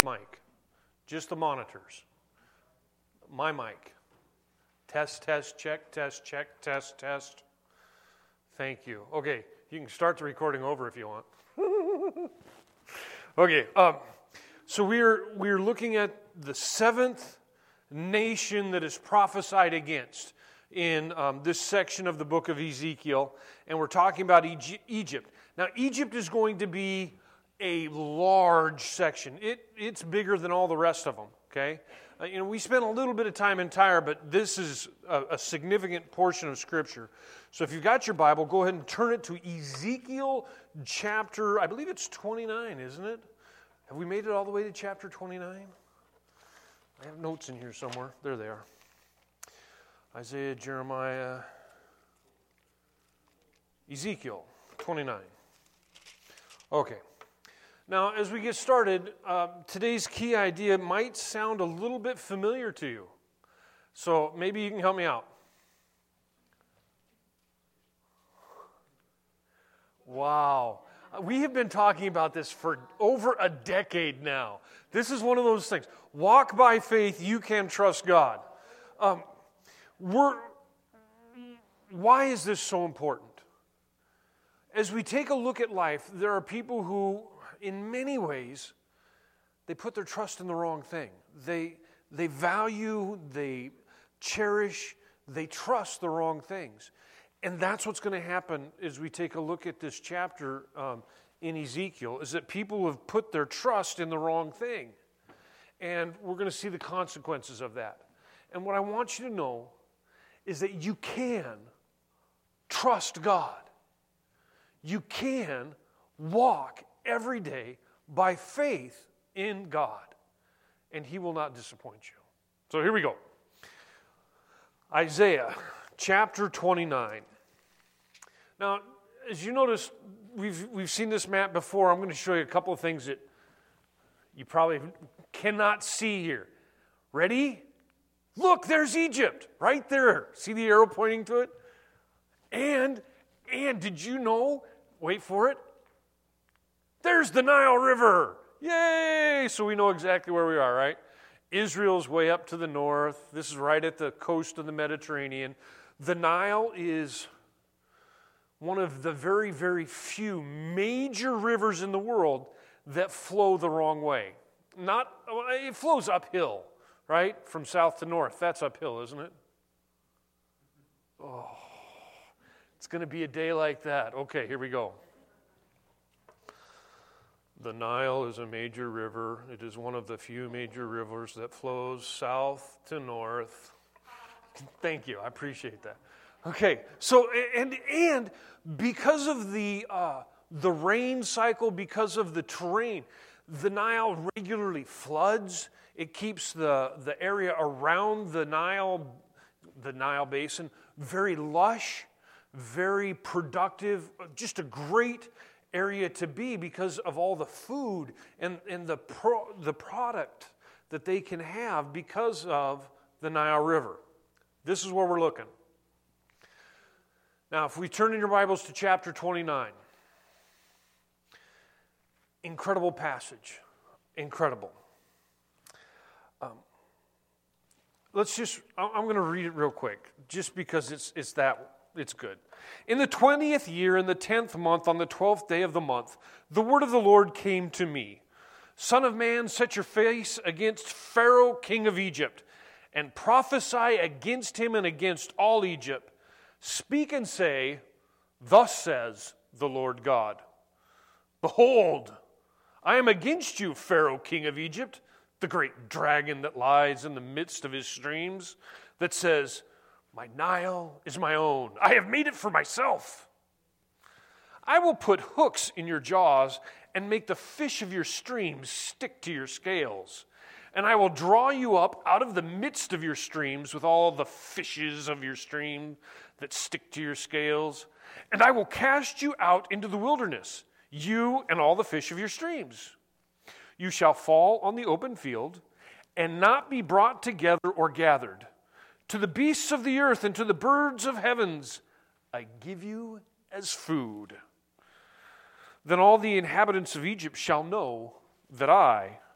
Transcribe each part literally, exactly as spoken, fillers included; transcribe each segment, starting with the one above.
mic, just the monitors. My mic. Test, test, check, test, check, test, test. Thank you. Okay, you can start the recording over if you want. Okay, um, so we're we're looking at the seventh nation that is prophesied against in um, this section of the book of Ezekiel, and we're talking about Egypt. Now, Egypt is going to be a large section. It it's bigger than all the rest of them. Okay, uh, you know we spent a little bit of time in Tyre, but this is a, a significant portion of Scripture. So, if you've got your Bible, go ahead and turn it to Ezekiel chapter. I believe it's twenty-nine, isn't it? Have we made it all the way to chapter twenty-nine? I have notes in here somewhere. There they are. Isaiah, Jeremiah, Ezekiel twenty-nine. Okay. Now, as we get started, uh, today's key idea might sound a little bit familiar to you. So maybe you can help me out. Wow. We have been talking about this for over a decade now. This is one of those things. Walk by faith, you can trust God. Um, we're, why is this so important? As we take a look at life, there are people who, in many ways, they put their trust in the wrong thing. They, they value, they cherish, they trust the wrong things. And that's what's going to happen as we take a look at this chapter um, in Ezekiel, is that people have put their trust in the wrong thing. And we're going to see the consequences of that. And what I want you to know is that you can trust God. You can walk every day by faith in God, and He will not disappoint you. So here we go. Isaiah chapter twenty-nine. Now, as you notice, we've we've seen this map before. I'm going to show you a couple of things that you probably cannot see here. Ready? Look, there's Egypt right there. See the arrow pointing to it? And, and did you know, wait for it, there's the Nile River. Yay! So we know exactly where we are, right? Israel's way up to the north. This is right at the coast of the Mediterranean. The Nile is one of the very, very few major rivers in the world that flow the wrong way. Not, it flows uphill, right? From south to north. That's uphill, isn't it? Oh, it's going to be a day like that. Okay, here we go. The Nile is a major river. It is one of the few major rivers that flows south to north. Thank you. I appreciate that. Okay, so and and because of the uh, the rain cycle, because of the terrain, the Nile regularly floods. It keeps the the area around the Nile, the Nile basin, very lush, very productive. Just a great area to be because of all the food and, and the pro, the product that they can have because of the Nile River. This is where we're looking. Now, if we turn in your Bibles to chapter twenty-nine, incredible passage, incredible. Um, let's just, I'm going to read it real quick, just because it's it's that It's good. In the twentieth year, in the tenth month, on the twelfth day of the month, the word of the Lord came to me. Son of man, set your face against Pharaoh, king of Egypt, and prophesy against him and against all Egypt. Speak and say, thus says the Lord God. Behold, I am against you, Pharaoh, king of Egypt, the great dragon that lies in the midst of his streams, that says, my Nile is my own. I have made it for myself. I will put hooks in your jaws and make the fish of your streams stick to your scales. And I will draw you up out of the midst of your streams with all the fishes of your stream that stick to your scales. And I will cast you out into the wilderness, you and all the fish of your streams. You shall fall on the open field and not be brought together or gathered. To the beasts of the earth and to the birds of heavens, I give you as food. Then all the inhabitants of Egypt shall know that I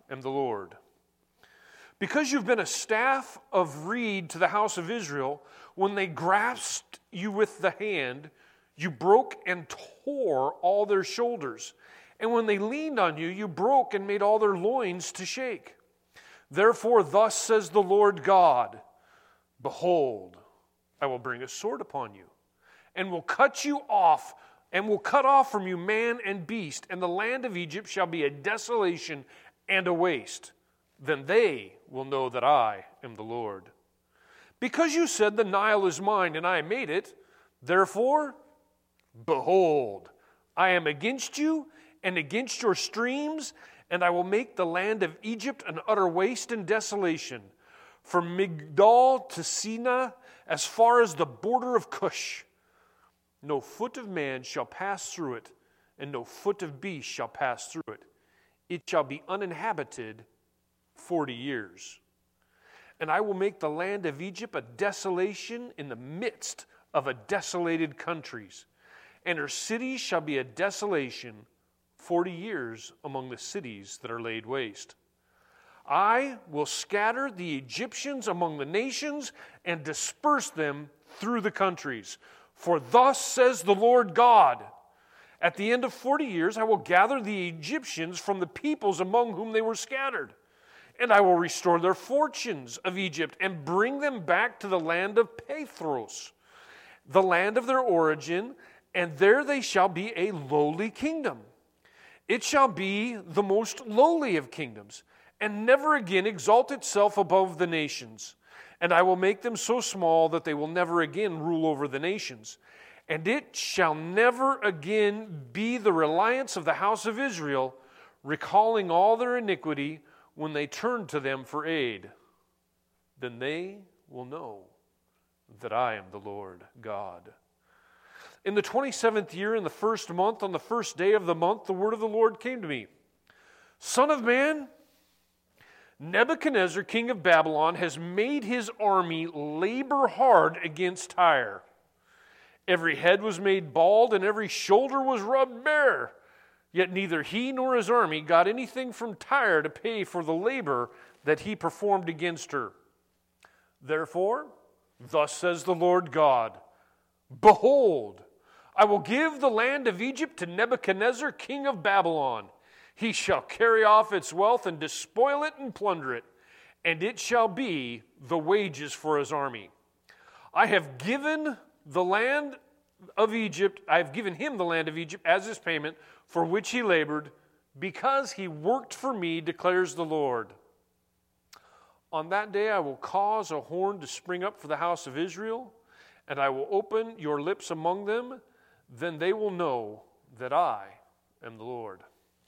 am the Lord. Because you've been a staff of reed to the house of Israel, when they grasped you with the hand, you broke and tore all their shoulders. And when they leaned on you, you broke and made all their loins to shake. Therefore, thus says the Lord God, behold, I will bring a sword upon you, and will cut you off, and will cut off from you man and beast, and the land of Egypt shall be a desolation and a waste. Then they will know that I am the Lord. Because you said, the Nile is mine, and I made it, therefore, behold, I am against you and against your streams, and I will make the land of Egypt an utter waste and desolation, from Migdol to Sinai, as far as the border of Cush. No foot of man shall pass through it, and no foot of beast shall pass through it. It shall be uninhabited forty years. And I will make the land of Egypt a desolation in the midst of a desolated countries, and her cities shall be a desolation forty years among the cities that are laid waste. I will scatter the Egyptians among the nations and disperse them through the countries. For thus says the Lord God, at the end of forty years I will gather the Egyptians from the peoples among whom they were scattered, and I will restore their fortunes of Egypt and bring them back to the land of Pathros, the land of their origin, and there they shall be a lowly kingdom. It shall be the most lowly of kingdoms, and never again exalt itself above the nations. And I will make them so small that they will never again rule over the nations. And it shall never again be the reliance of the house of Israel, recalling all their iniquity when they turn to them for aid. Then they will know that I am the Lord God. In the twenty-seventh year, in the first month, on the first day of the month, the word of the Lord came to me. Son of man, Nebuchadnezzar, king of Babylon, has made his army labor hard against Tyre. Every head was made bald, and every shoulder was rubbed bare. Yet neither he nor his army got anything from Tyre to pay for the labor that he performed against her. Therefore, thus says the Lord God, behold, I will give the land of Egypt to Nebuchadnezzar, king of Babylon. He shall carry off its wealth and despoil it and plunder it, and it shall be the wages for his army. I have given the land of Egypt, I have given him the land of Egypt as his payment for which he labored, because he worked for me, declares the Lord. On that day I will cause a horn to spring up for the house of Israel, and I will open your lips among them, then they will know that I am the Lord.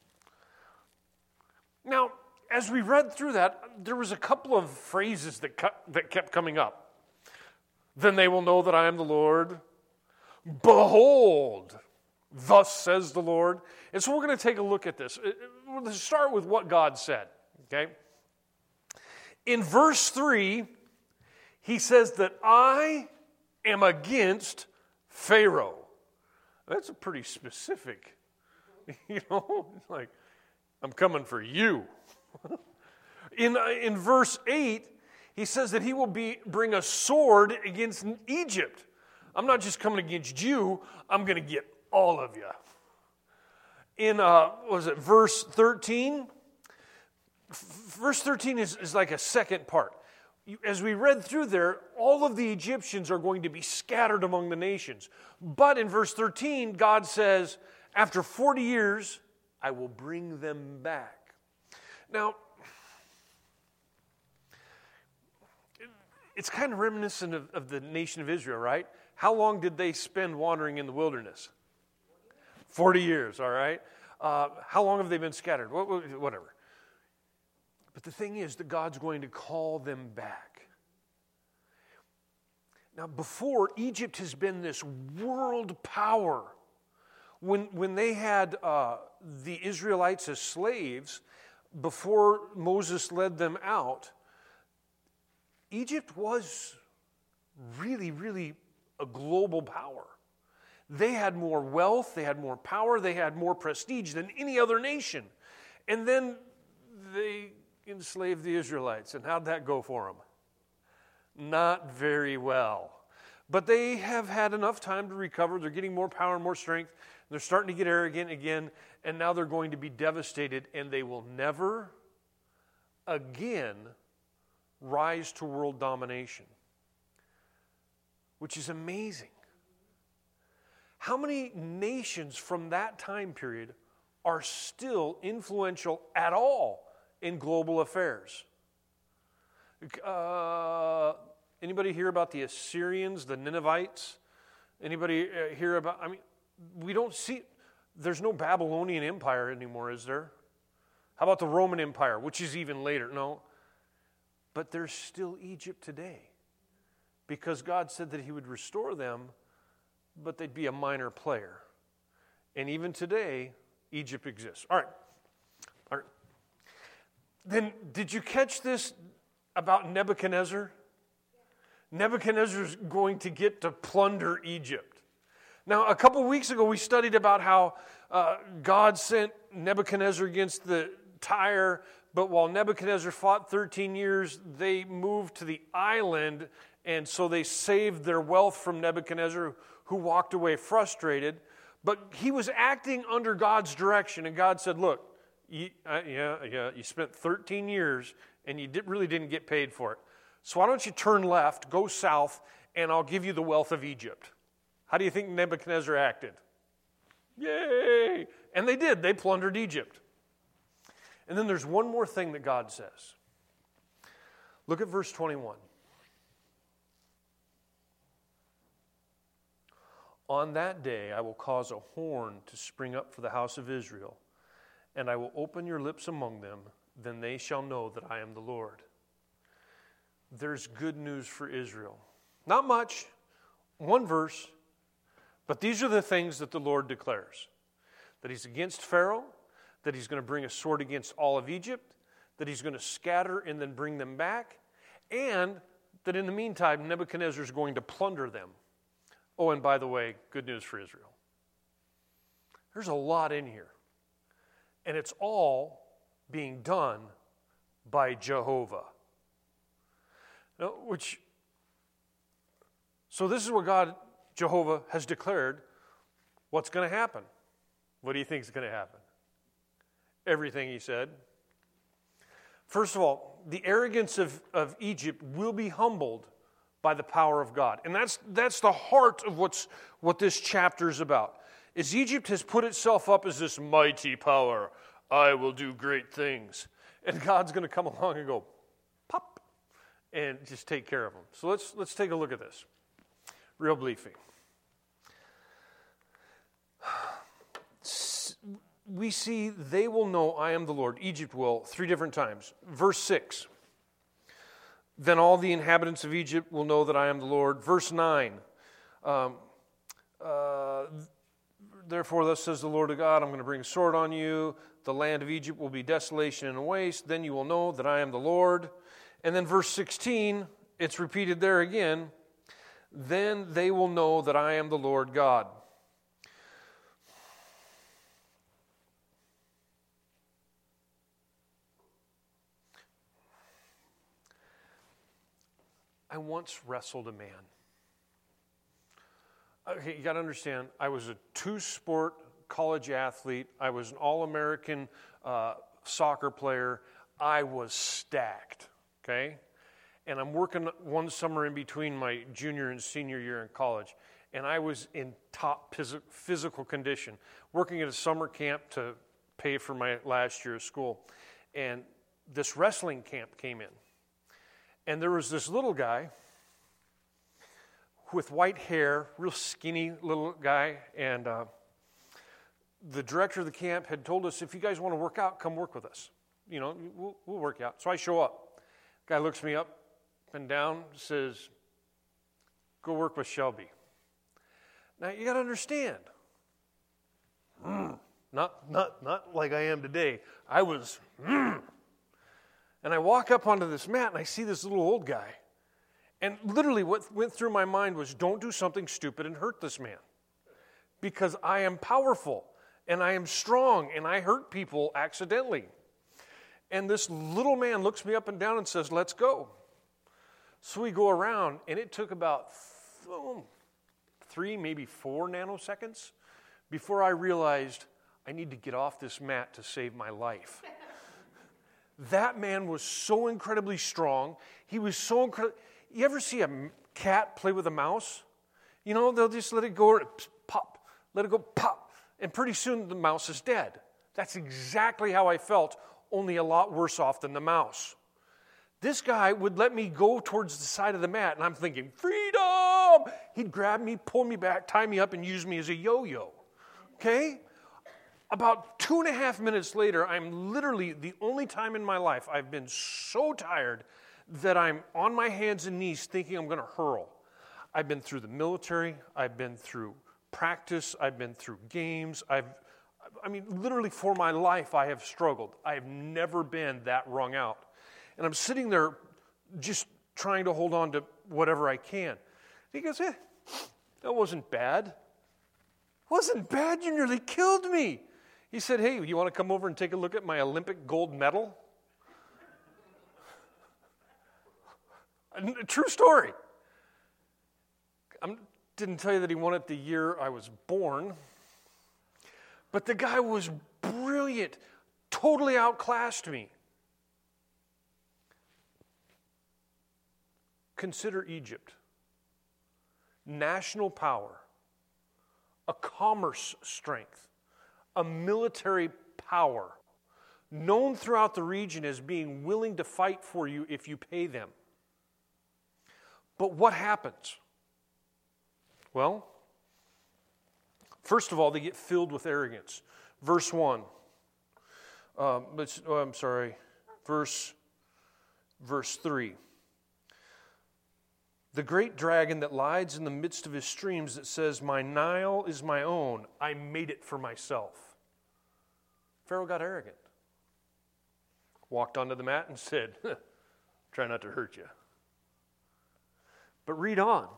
Now, as we read through that, there was a couple of phrases that, cu- that kept coming up. Then they will know that I am the Lord. Behold, thus says the Lord. And so we're going to take a look at this. We're going to start with what God said, okay? In verse three, he says that I am against Pharaoh. That's a pretty specific, you know, it's like, I'm coming for you. in, in verse eight, he says that he will be bring a sword against Egypt. I'm not just coming against you, I'm going to get all of you. In, uh, what was it, verse thirteen? Verse thirteen is, is like a second part. As we read through there, all of the Egyptians are going to be scattered among the nations. But in verse thirteen, God says, after forty years, I will bring them back. Now, it's kind of reminiscent of, of the nation of Israel, right? How long did they spend wandering in the wilderness? forty years, all right? Uh, how long have they been scattered? Whatever. But the thing is that God's going to call them back. Now, before, Egypt has been this world power. When, when they had uh, the Israelites as slaves, before Moses led them out, Egypt was really, really a global power. They had more wealth, they had more power, they had more prestige than any other nation. And then they enslaved the Israelites. And how'd that go for them? Not very well. But they have had enough time to recover. They're getting more power and more strength. They're starting to get arrogant again. And now they're going to be devastated. And they will never again rise to world domination. Which is amazing. How many nations from that time period are still influential at all in global affairs? Uh, anybody hear about the Assyrians, the Ninevites? Anybody uh, hear about, I mean, we don't see, there's no Babylonian Empire anymore, is there? How about the Roman Empire, which is even later? No. But there's still Egypt today. Because God said that he would restore them, but they'd be a minor player. And even today, Egypt exists. All right. All right. Then, did you catch this about Nebuchadnezzar? Nebuchadnezzar's going to get to plunder Egypt. Now, a couple weeks ago, we studied about how uh, God sent Nebuchadnezzar against the Tyre, but while Nebuchadnezzar fought thirteen years, they moved to the island, and so they saved their wealth from Nebuchadnezzar, who walked away frustrated. But he was acting under God's direction, and God said, look, you, uh, yeah, yeah, you spent thirteen years, and you did, really didn't get paid for it. So why don't you turn left, go south, and I'll give you the wealth of Egypt. How do you think Nebuchadnezzar acted? Yay! And they did. They plundered Egypt. And then there's one more thing that God says. Look at verse twenty-one. On that day I will cause a horn to spring up for the house of Israel, and I will open your lips among them, then they shall know that I am the Lord. There's good news for Israel. Not much, one verse, but these are the things that the Lord declares. That he's against Pharaoh, that he's going to bring a sword against all of Egypt, that he's going to scatter and then bring them back, and that in the meantime, Nebuchadnezzar is going to plunder them. Oh, and by the way, good news for Israel. There's a lot in here. And it's all being done by Jehovah. Now, which, so this is what God, Jehovah, has declared what's going to happen. What do you think is going to happen? Everything he said. First of all, the arrogance of, of Egypt will be humbled by the power of God. And that's that's the heart of what's what this chapter is about. Is Egypt has put itself up as this mighty power. I will do great things. And God's going to come along and go, pop, and just take care of them. So let's let's take a look at this. Real briefly. We see they will know I am the Lord. Egypt will, three different times. Verse six. Then all the inhabitants of Egypt will know that I am the Lord. Verse nine. Um, uh, Therefore, thus says the Lord of God, I'm going to bring a sword on you. The land of Egypt will be desolation and waste. Then you will know that I am the Lord. And then verse sixteen, it's repeated there again. Then they will know that I am the Lord God. I once wrestled a man. Okay, you got to understand, I was a two-sport college athlete. I was an All-American uh, soccer player. I was stacked, okay? And I'm working one summer in between my junior and senior year in college, and I was in top phys- physical condition, working at a summer camp to pay for my last year of school. And this wrestling camp came in. And there was this little guy with white hair, real skinny little guy, and uh, the director of the camp had told us, if you guys want to work out, come work with us. You know, we'll, we'll work out. So I show up. Guy looks me up and down, says, go work with Shelby. Now, you got to understand, mm, not, not, not like I am today. I was, mm. And I walk up onto this mat, and I see this little old guy. And literally what went through my mind was, don't do something stupid and hurt this man. Because I am powerful, and I am strong, and I hurt people accidentally. And this little man looks me up and down and says, let's go. So we go around, and it took about th- three, maybe four nanoseconds before I realized I need to get off this mat to save my life. That man was so incredibly strong. He was so incredible. You ever see a cat play with a mouse? You know, they'll just let it go, pop, let it go, pop, and pretty soon the mouse is dead. That's exactly how I felt, only a lot worse off than the mouse. This guy would let me go towards the side of the mat, and I'm thinking, freedom! He'd grab me, pull me back, tie me up, and use me as a yo-yo. Okay? About two and a half minutes later, I'm literally, the only time in my life I've been so tired that I'm on my hands and knees thinking I'm going to hurl. I've been through the military. I've been through practice. I've been through games. I've, I mean, literally for my life, I have struggled. I have never been that wrung out. And I'm sitting there just trying to hold on to whatever I can. He goes, eh, that wasn't bad. Wasn't bad? You nearly killed me. He said, hey, you want to come over and take a look at my Olympic gold medal? A true story. I didn't tell you that he won it the year I was born. But the guy was brilliant, totally outclassed me. Consider Egypt. National power, a commerce strength, a military power, known throughout the region as being willing to fight for you if you pay them. But what happens? Well, first of all, they get filled with arrogance. Verse one. Um, let's, oh, I'm sorry. Verse, verse three. The great dragon that lies in the midst of his streams that says, my Nile is my own. I made it for myself. Pharaoh got arrogant. Walked onto the mat and said, try not to hurt you. But read on.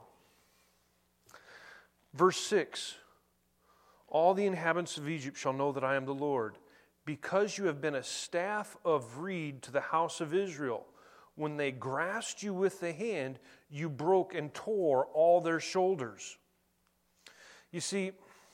Verse six. All the inhabitants of Egypt shall know that I am the Lord, because you have been a staff of reed to the house of Israel. When they grasped you with the hand, you broke and tore all their shoulders. You see,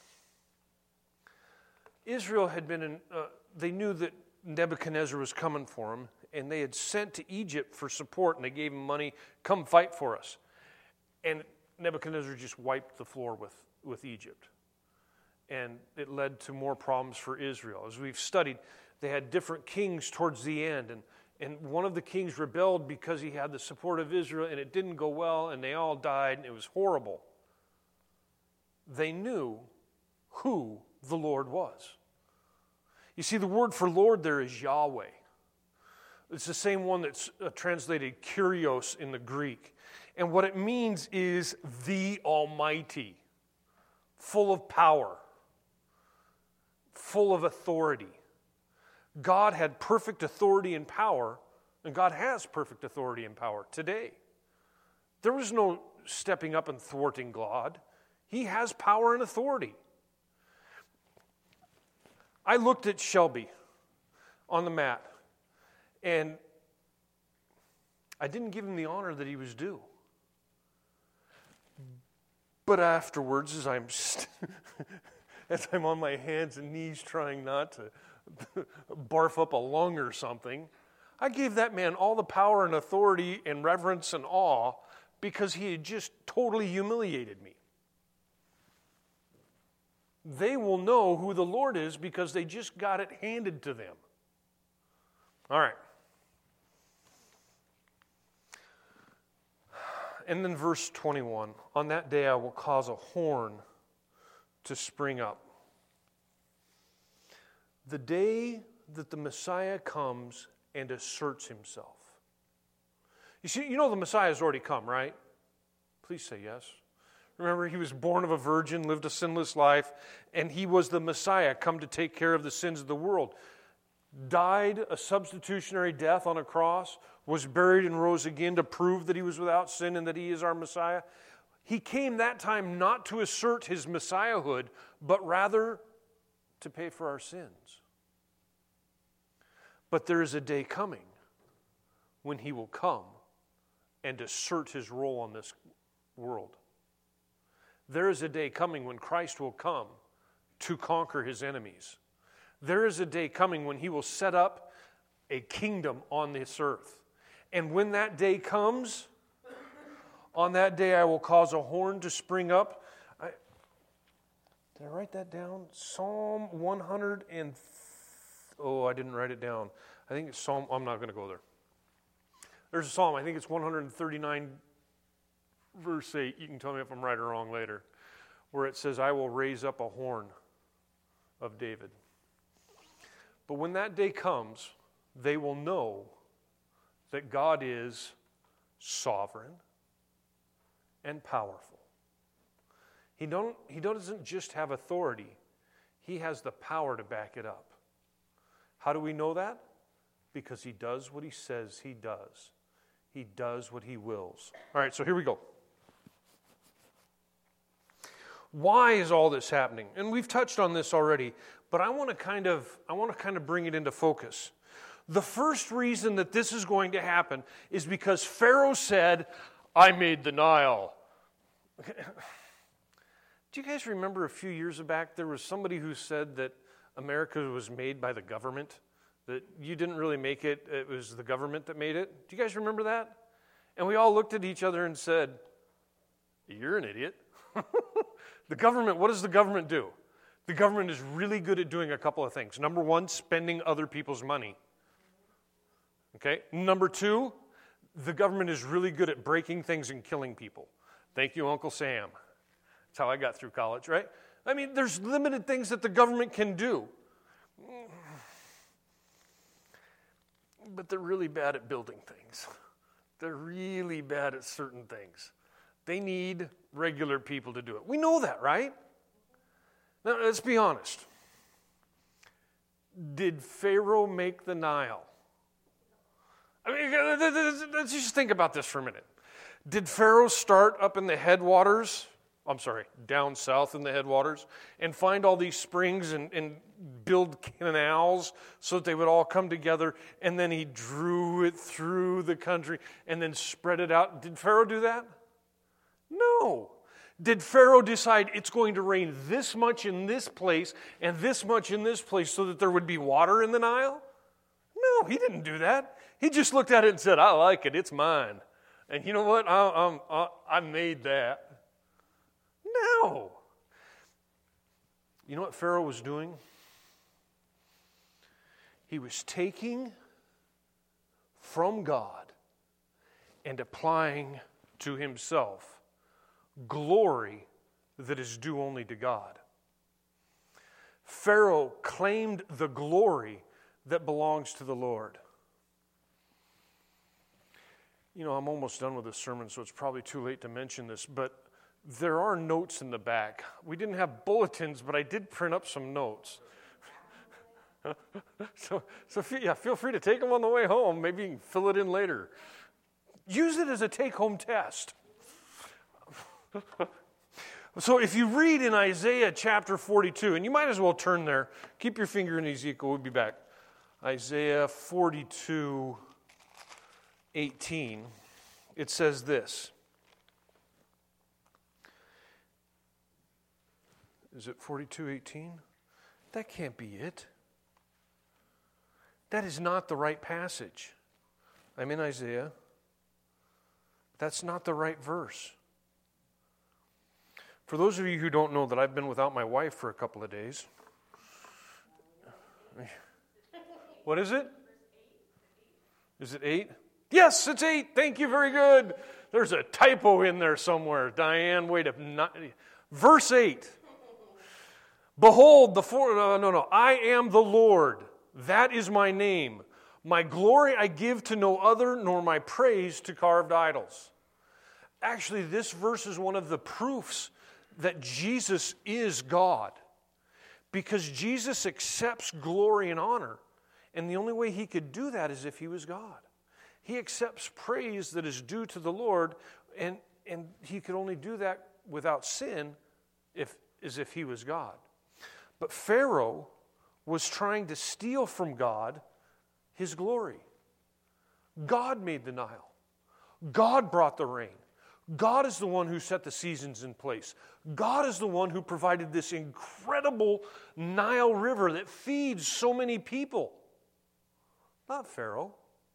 Israel had been in, uh, they knew that Nebuchadnezzar was coming for them, and they had sent to Egypt for support, and they gave him money, come fight for us. And Nebuchadnezzar just wiped the floor with, with Egypt. And it led to more problems for Israel. As we've studied, they had different kings towards the end, and And one of the kings rebelled because he had the support of Israel, and it didn't go well, and they all died, and it was horrible. They knew who the Lord was. You see, the word for Lord there is Yahweh. It's the same one that's uh, translated Kyrios in the Greek. And what it means is the Almighty, full of power, full of authority. God had perfect authority and power, and God has perfect authority and power today. There was no stepping up and thwarting God. He has power and authority. I looked at Shelby on the mat, and I didn't give him the honor that he was due. But afterwards, as I'm, st- as I'm on my hands and knees trying not to barf up a lung or something, I gave that man all the power and authority and reverence and awe because he had just totally humiliated me. They will know who the Lord is because they just got it handed to them. All right. And then verse twenty-one, on that day I will cause a horn to spring up. The day that the Messiah comes and asserts himself. You see, you know the Messiah has already come, right? Please say yes. Remember, he was born of a virgin, lived a sinless life, and he was the Messiah, come to take care of the sins of the world. Died a substitutionary death on a cross, was buried and rose again to prove that he was without sin and that he is our Messiah. He came that time not to assert his Messiahhood, but rather to pay for our sins. But there is a day coming when he will come and assert his role on this world. There is a day coming when Christ will come to conquer his enemies. There is a day coming when he will set up a kingdom on this earth. And when that day comes, on that day I will cause a horn to spring up. I, did I write that down? Psalm one hundred and... Oh, I didn't write it down. I think it's Psalm... I'm not going to go there. There's a psalm, I think it's one thirty-nine, verse eight. You can tell me if I'm right or wrong later. Where it says, I will raise up a horn of David. But when that day comes, they will know that God is sovereign and powerful. He don't, he doesn't just have authority. He has the power to back it up. How do we know that? Because he does what he says he does. He does what he wills. All right, so here we go. Why is all this happening? And we've touched on this already, but I want to kind of I want to kind of bring it into focus. The first reason that this is going to happen is because Pharaoh said, I made the Nile. Do you guys remember a few years back there was somebody who said that America was made by the government? That you didn't really make it, it was the government that made it? Do you guys remember that? And we all looked at each other and said, you're an idiot. The government, what does the government do? The government is really good at doing a couple of things. Number one, spending other people's money. Okay? Number two, the government is really good at breaking things and killing people. Thank you, Uncle Sam. That's how I got through college, right? I mean, there's limited things that the government can do. But they're really bad at building things. They're really bad at certain things. They need regular people to do it. We know that, right? Now, let's be honest. Did Pharaoh make the Nile? I mean, let's just think about this for a minute. Did Pharaoh start up in the headwaters? I'm sorry, down south in the headwaters, and find all these springs and, and build canals so that they would all come together, and then he drew it through the country and then spread it out? Did Pharaoh do that? No. Did Pharaoh decide it's going to rain this much in this place and this much in this place so that there would be water in the Nile? No, he didn't do that. He just looked at it and said, I like it, it's mine. And you know what? I, I, I made that. No. You know what Pharaoh was doing? He was taking from God and applying to himself glory that is due only to God. Pharaoh claimed the glory that belongs to the Lord. You know, I'm almost done with this sermon, so it's probably too late to mention this, but there are notes in the back. We didn't have bulletins, but I did print up some notes. so, so yeah, feel free to take them on the way home. Maybe you can fill it in later. Use it as a take-home test. So if you read in Isaiah chapter forty-two, and you might as well turn there. Keep your finger in Ezekiel. We'll be back. Isaiah forty-two, eighteen. It says this. Is it forty-two eighteen? That can't be it. That is not the right passage. I'm in Isaiah. That's not the right verse. For those of you who don't know that I've been without my wife for a couple of days. What is it? Is it eight? Yes, it's eight. Thank you, very good. There's a typo in there somewhere. Diane, wait a minute. Verse eight. Behold, the four, no, no, no. I am the Lord. That is my name. My glory I give to no other, nor my praise to carved idols. Actually, this verse is one of the proofs that Jesus is God. Because Jesus accepts glory and honor. And the only way he could do that is if he was God. He accepts praise that is due to the Lord, and, and he could only do that without sin if, as if he was God. But Pharaoh was trying to steal from God His glory. God made the Nile. God brought the rain. God is the one who set the seasons in place. God is the one who provided this incredible Nile River that feeds so many people. Not Pharaoh.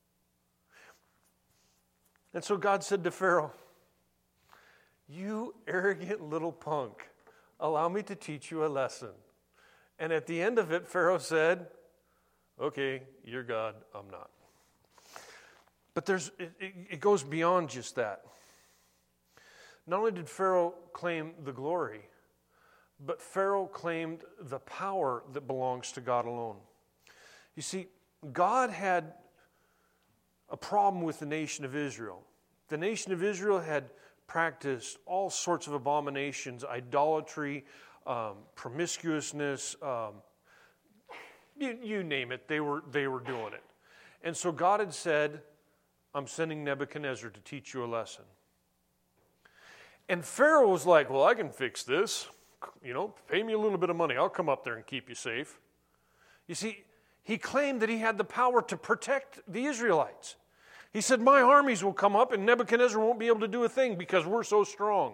And so God said to Pharaoh, "You arrogant little punk, allow me to teach you a lesson." And at the end of it, Pharaoh said, "Okay, you're God, I'm not." But there's it, it, it goes beyond just that. Not only did Pharaoh claim the glory, but Pharaoh claimed the power that belongs to God alone. You see, God had a problem with the nation of Israel. The nation of Israel had practiced all sorts of abominations, idolatry, um, promiscuousness, um, you, you name it, they were, they were doing it. And so God had said, "I'm sending Nebuchadnezzar to teach you a lesson." And Pharaoh was like, "Well, I can fix this. You know, pay me a little bit of money. I'll come up there and keep you safe." You see, he claimed that he had the power to protect the Israelites. He said, "My armies will come up and Nebuchadnezzar won't be able to do a thing because we're so strong."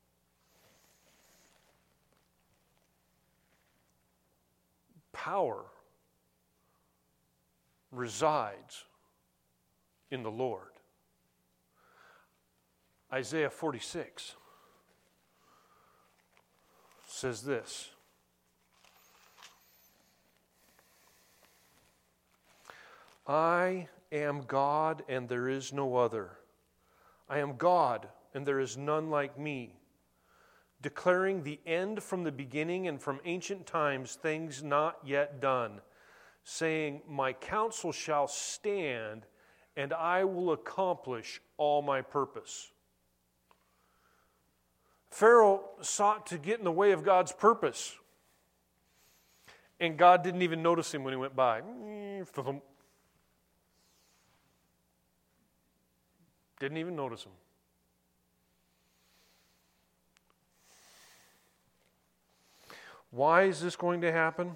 Power resides in the Lord. Isaiah forty-six says this. "I am God and there is no other. I am God and there is none like me, declaring the end from the beginning and from ancient times things not yet done, saying, my counsel shall stand and I will accomplish all my purpose." Pharaoh sought to get in the way of God's purpose. And God didn't even notice him when he went by. Didn't even notice him. Why is this going to happen?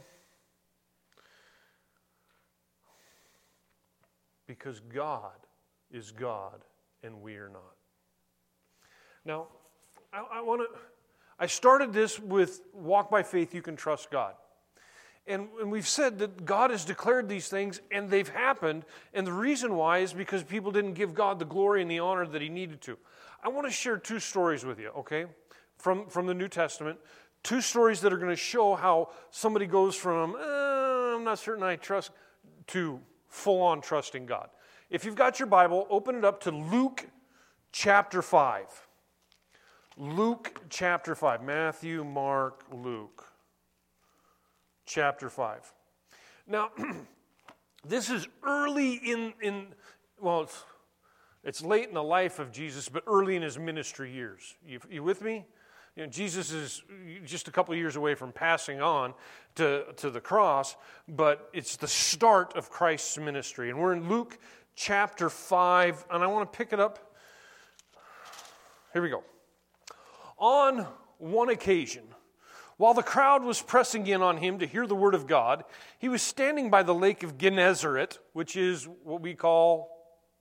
Because God is God and we are not. Now, I, I want to. I started this with walk by faith, you can trust God. And, and we've said that God has declared these things and they've happened. And the reason why is because people didn't give God the glory and the honor that he needed to. I want to share two stories with you, okay, from, from the New Testament. Two stories that are going to show how somebody goes from, eh, I'm not certain I trust, to full-on trusting God. If you've got your Bible, open it up to Luke chapter five. Luke chapter five. Matthew, Mark, Luke chapter five. Now, this is early in, in well, it's, it's late in the life of Jesus, but early in his ministry years. You, you with me? You know, Jesus is just a couple of years away from passing on to, to the cross, but it's the start of Christ's ministry. And we're in Luke chapter five, and I want to pick it up. Here we go. On one occasion, while the crowd was pressing in on him to hear the word of God, he was standing by the lake of Gennesaret, which is what we call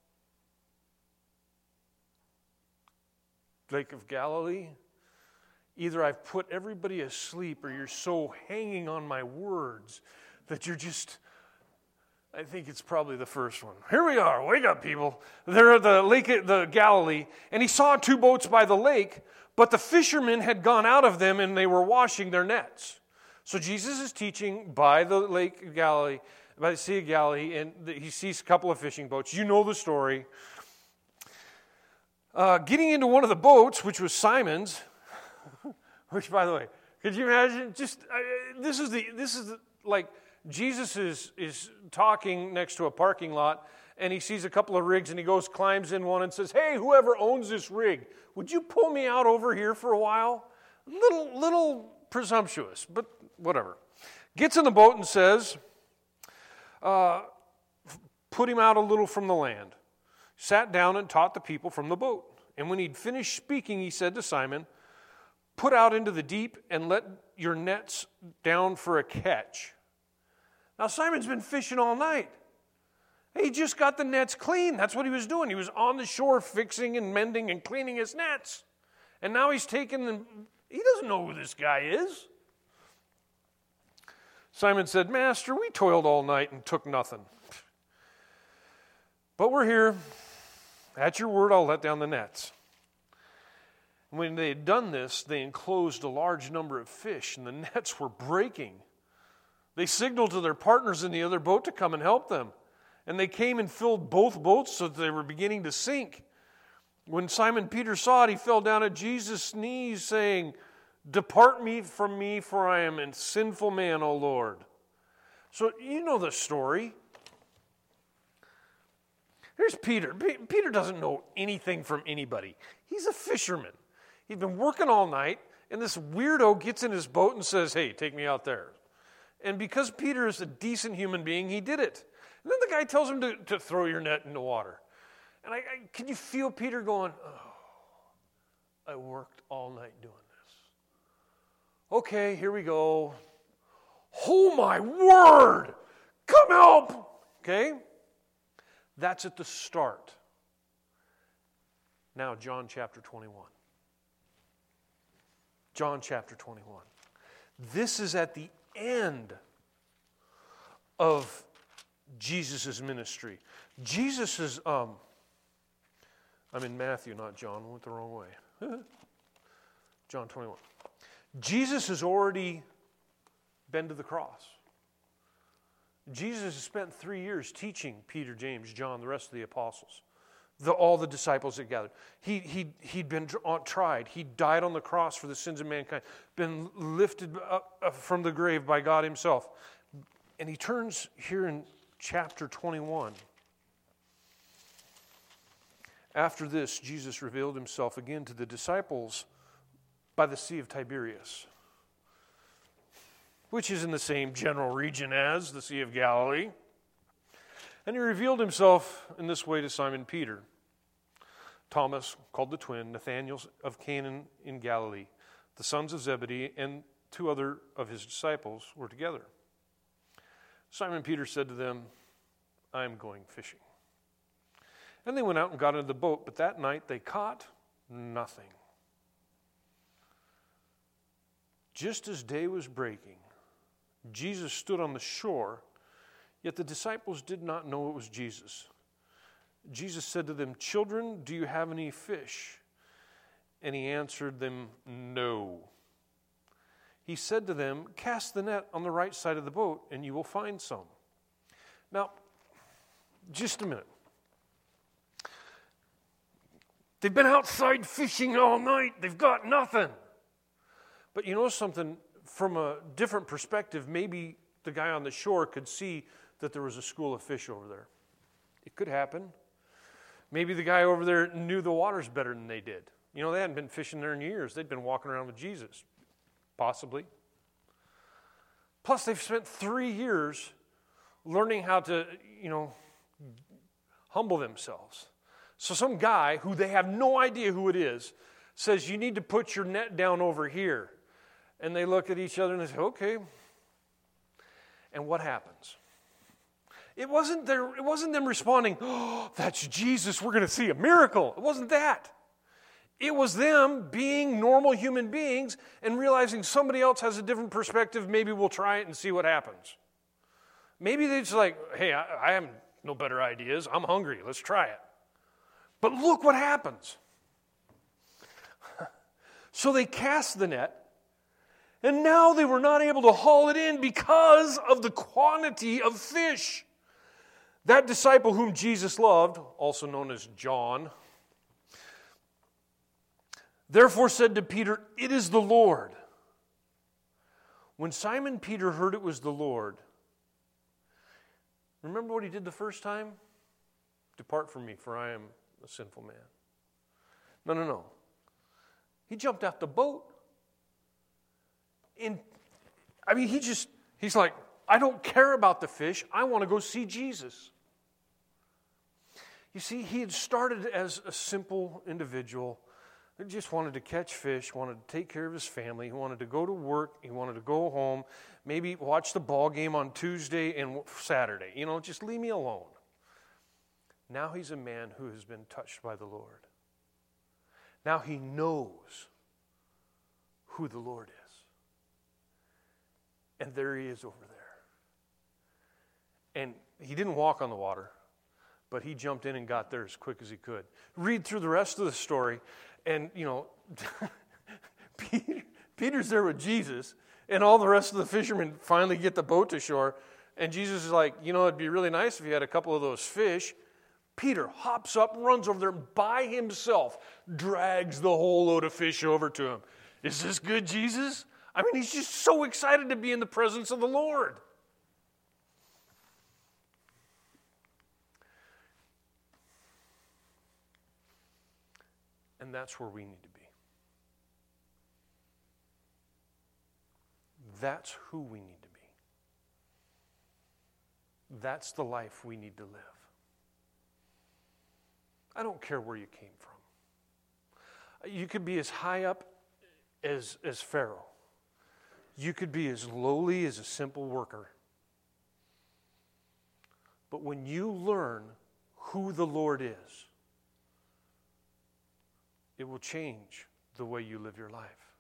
Lake of Galilee. Either I've put everybody asleep or you're so hanging on my words that you're just, I think it's probably the first one. Here we are. Wake up, people. They're at the lake of the Galilee, and he saw two boats by the lake, but the fishermen had gone out of them and they were washing their nets. So Jesus is teaching by the lake of Galilee, by the Sea of Galilee, and he sees a couple of fishing boats. You know the story. Uh, getting into one of the boats, which was Simon's, which, by the way, could you imagine? Just uh, this is the this is the, like Jesus is is talking next to a parking lot, and he sees a couple of rigs, and he goes, climbs in one, and says, "Hey, whoever owns this rig, would you pull me out over here for a while?" Little little presumptuous, but whatever. Gets in the boat and says, uh, "Put him out a little from the land." Sat down and taught the people from the boat. And when he'd finished speaking, he said to Simon, "Put out into the deep and let your nets down for a catch." Now, Simon's been fishing all night. He just got the nets clean. That's what he was doing. He was on the shore fixing and mending and cleaning his nets. And now he's taking them. He doesn't know who this guy is. Simon said, Master, we toiled all night and took nothing. But we're here. At your word, I'll let down the nets. When they had done this, they enclosed a large number of fish, and the nets were breaking. They signaled to their partners in the other boat to come and help them. And they came and filled both boats so that they were beginning to sink. When Simon Peter saw it, he fell down at Jesus' knees, saying, Depart me from me, for I am a sinful man, O Lord. So you know the story. Here's Peter. Peter doesn't know anything from anybody. He's a fisherman. He's been working all night, and this weirdo gets in his boat and says, hey, take me out there. And because Peter is a decent human being, he did it. And then the guy tells him to, to throw your net in the water. And I, I, can you feel Peter going, oh, I worked all night doing this. Okay, here we go. Oh my word! Come help! Okay? That's at the start. Now, John chapter twenty-one. John chapter twenty-one. This is at the end of Jesus' ministry. Jesus is, um, I'm in Matthew, not John. I went the wrong way. John twenty-one. Jesus has already been to the cross. Jesus has spent three years teaching Peter, James, John, the rest of the apostles, the, all the disciples that gathered. He, he, he'd been tried. He died on the cross for the sins of mankind, been lifted up from the grave by God himself. And he turns here in chapter twenty-one. After this, Jesus revealed himself again to the disciples by the Sea of Tiberias, which is in the same general region as the Sea of Galilee. And he revealed himself in this way to Simon Peter, Thomas, called the twin, Nathanael of Cana in Galilee, the sons of Zebedee, and two other of his disciples were together. Simon Peter said to them, I am going fishing. And they went out and got into the boat, but that night they caught nothing. Just as day was breaking, Jesus stood on the shore, yet the disciples did not know it was Jesus. Jesus said to them, Children, do you have any fish? And he answered them, No. He said to them, Cast the net on the right side of the boat, and you will find some. Now, just a minute. They've been outside fishing all night. They've got nothing. But you know something? From a different perspective, maybe the guy on the shore could see that there was a school of fish over there. It could happen. Maybe the guy over there knew the waters better than they did. You know, they hadn't been fishing there in years. They'd been walking around with Jesus, possibly. Plus, they've spent three years learning how to, you know, humble themselves. So some guy who they have no idea who it is says, you need to put your net down over here. And they look at each other and they say, okay. And what happens? It wasn't their, it wasn't them responding, oh, that's Jesus, we're going to see a miracle. It wasn't that. It was them being normal human beings and realizing somebody else has a different perspective. Maybe we'll try it and see what happens. Maybe they're just like, hey, I, I have no better ideas. I'm hungry. Let's try it. But look what happens. So they cast the net, and now they were not able to haul it in because of the quantity of fish. That disciple whom Jesus loved, also known as John, therefore said to Peter, It is the Lord. When Simon Peter heard it was the Lord, remember what he did the first time? Depart from me, for I am a sinful man. No, no, no. He jumped out the boat. And, I mean, he just, he's like, I don't care about the fish. I want to go see Jesus. You see, he had started as a simple individual who just wanted to catch fish, wanted to take care of his family. He wanted to go to work. He wanted to go home, maybe watch the ball game on Tuesday and Saturday. You know, just leave me alone. Now he's a man who has been touched by the Lord. Now he knows who the Lord is. And there he is over there. And he didn't walk on the water, but he jumped in and got there as quick as he could. Read through the rest of the story, and, you know, Peter, Peter's there with Jesus, and all the rest of the fishermen finally get the boat to shore, and Jesus is like, you know, it'd be really nice if you had a couple of those fish. Peter hops up, runs over there by himself, drags the whole load of fish over to him. Is this good, Jesus? I mean, he's just so excited to be in the presence of the Lord. And that's where we need to be. That's who we need to be. That's the life we need to live. I don't care where you came from. You could be as high up as, as Pharaoh. You could be as lowly as a simple worker. But when you learn who the Lord is, it will change the way you live your life.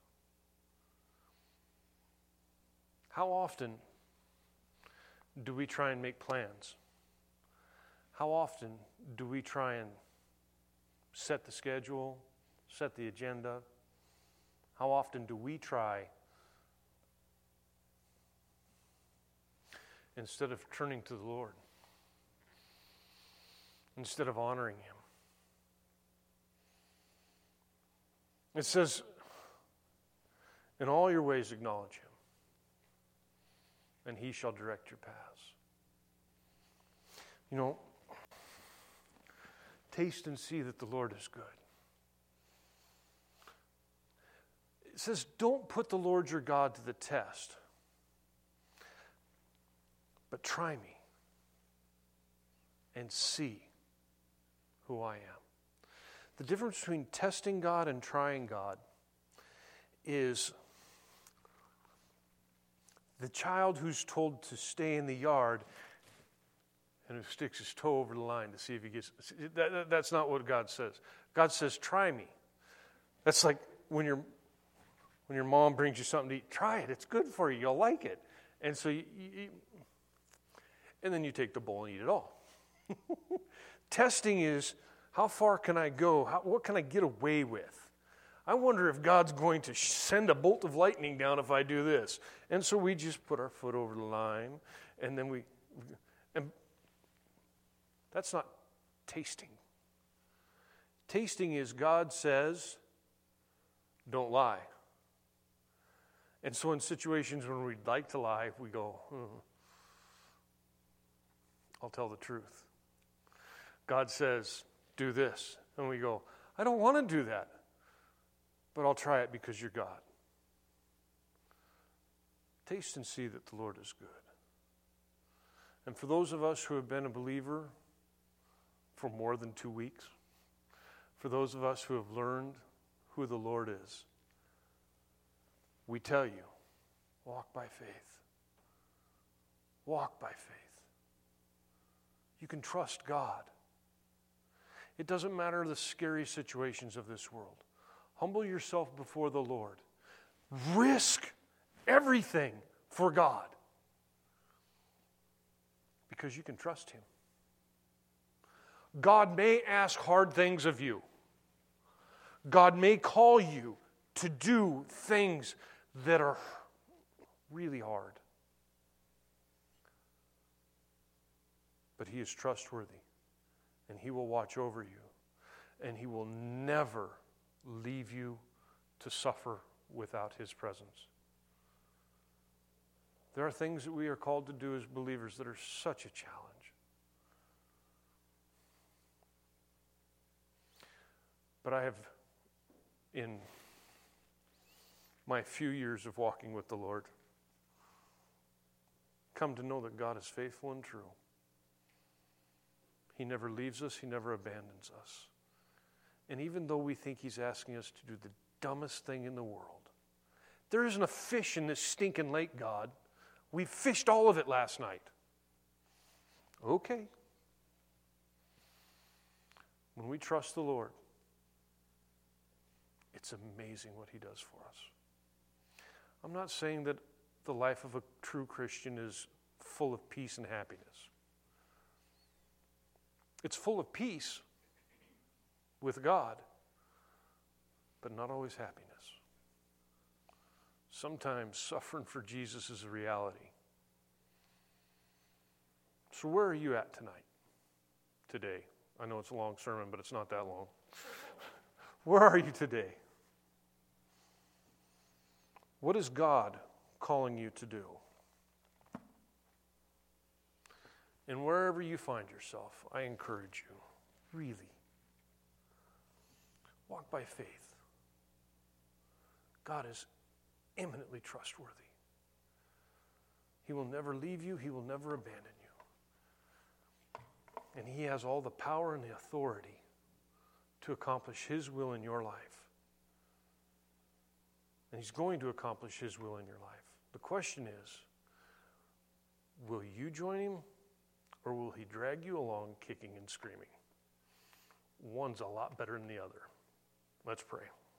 How often do we try and make plans? How often do we try and set the schedule, set the agenda? How often do we try, instead of turning to the Lord, instead of honoring Him? It says, in all your ways acknowledge Him, and He shall direct your paths. You know, taste and see that the Lord is good. It says, don't put the Lord your God to the test, but try me and see who I am. The difference between testing God and trying God is the child who's told to stay in the yard and who sticks his toe over the line to see if he gets... That, that, that's not what God says. God says, try me. That's like when your when your mom brings you something to eat. Try it. It's good for you. You'll like it. And so you, you and then you take the bowl and eat it all. Testing is, how far can I go? How, what can I get away with? I wonder if God's going to send a bolt of lightning down if I do this. And so we just put our foot over the line, and then we... And that's not tasting. Tasting is God says, don't lie. And so in situations when we'd like to lie, we go, hmm, I'll tell the truth. God says, do this. And we go, I don't want to do that, but I'll try it because you're God. Taste and see that the Lord is good. And for those of us who have been a believer for more than two weeks, for those of us who have learned who the Lord is, we tell you, walk by faith. Walk by faith. You can trust God. It doesn't matter the scary situations of this world. Humble yourself before the Lord. Risk everything for God, because you can trust Him. God may ask hard things of you. God may call you to do things that are really hard. But He is trustworthy, and He will watch over you, and He will never leave you to suffer without His presence. There are things that we are called to do as believers that are such a challenge. But I have, in my few years of walking with the Lord, come to know that God is faithful and true. He never leaves us. He never abandons us. And even though we think He's asking us to do the dumbest thing in the world, there isn't a fish in this stinking lake, God. We fished all of it last night. Okay. When we trust the Lord, it's amazing what he does for us. I'm not saying that the life of a true Christian is full of peace and happiness. It's full of peace with God, but not always happiness. Sometimes suffering for Jesus is a reality. So where are you at tonight, today? I know it's a long sermon, but it's not that long. Where are you today? What is God calling you to do? And wherever you find yourself, I encourage you, really, walk by faith. God is eminently trustworthy. He will never leave you. He will never abandon you. And he has all the power and the authority to accomplish his will in your life. And he's going to accomplish his will in your life. The question is, will you join him, or will he drag you along kicking and screaming? One's a lot better than the other. Let's pray.